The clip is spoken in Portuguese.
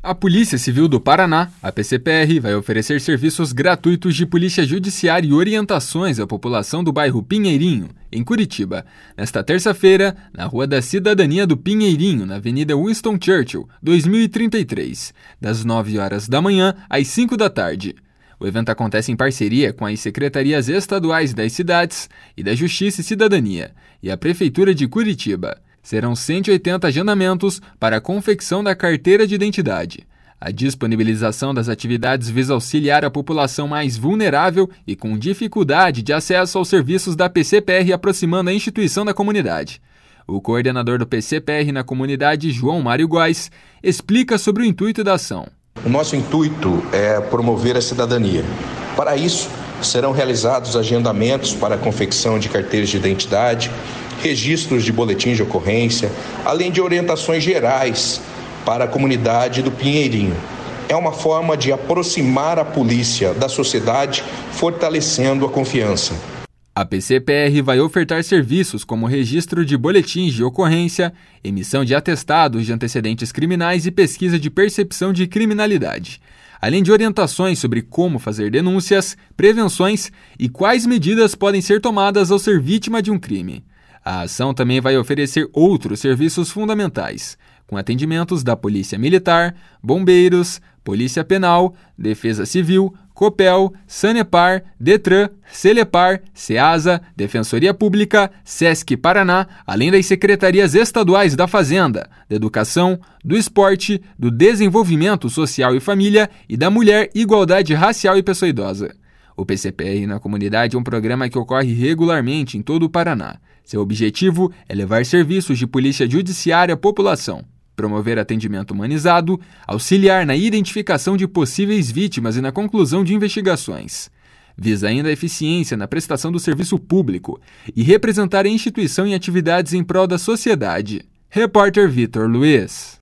A Polícia Civil do Paraná, a PCPR, vai oferecer serviços gratuitos de polícia judiciária e orientações à população do bairro Pinheirinho, em Curitiba, nesta terça-feira, na Rua da Cidadania do Pinheirinho, na Avenida Winston Churchill, 2033, das 9 horas da manhã às 5 da tarde. O evento acontece em parceria com as secretarias estaduais das cidades e da Justiça e Cidadania e a Prefeitura de Curitiba. Serão 180 agendamentos para a confecção da carteira de identidade. A disponibilização das atividades visa auxiliar a população mais vulnerável e com dificuldade de acesso aos serviços da PCPR, aproximando a instituição da comunidade. O coordenador do PCPR na comunidade, João Mário Góes, explica sobre o intuito da ação. O nosso intuito é promover a cidadania. Para isso, serão realizados agendamentos para a confecção de carteiras de identidade, registros de boletins de ocorrência, além de orientações gerais para a comunidade do Pinheirinho. É uma forma de aproximar a polícia da sociedade, fortalecendo a confiança. A PCPR vai ofertar serviços como registro de boletins de ocorrência, emissão de atestados de antecedentes criminais e pesquisa de percepção de criminalidade, além de orientações sobre como fazer denúncias, prevenções e quais medidas podem ser tomadas ao ser vítima de um crime. A ação também vai oferecer outros serviços fundamentais, com atendimentos da Polícia Militar, Bombeiros, Polícia Penal, Defesa Civil, Copel, Sanepar, Detran, Celepar, Ceasa, Defensoria Pública, Sesc Paraná, além das secretarias estaduais da Fazenda, da Educação, do Esporte, do Desenvolvimento Social e Família e da Mulher, Igualdade Racial e Pessoa Idosa. O PCPR na comunidade é um programa que ocorre regularmente em todo o Paraná. Seu objetivo é levar serviços de polícia judiciária à população, promover atendimento humanizado, auxiliar na identificação de possíveis vítimas e na conclusão de investigações. Visa ainda a eficiência na prestação do serviço público e representar a instituição em atividades em prol da sociedade. Repórter Vitor Luiz.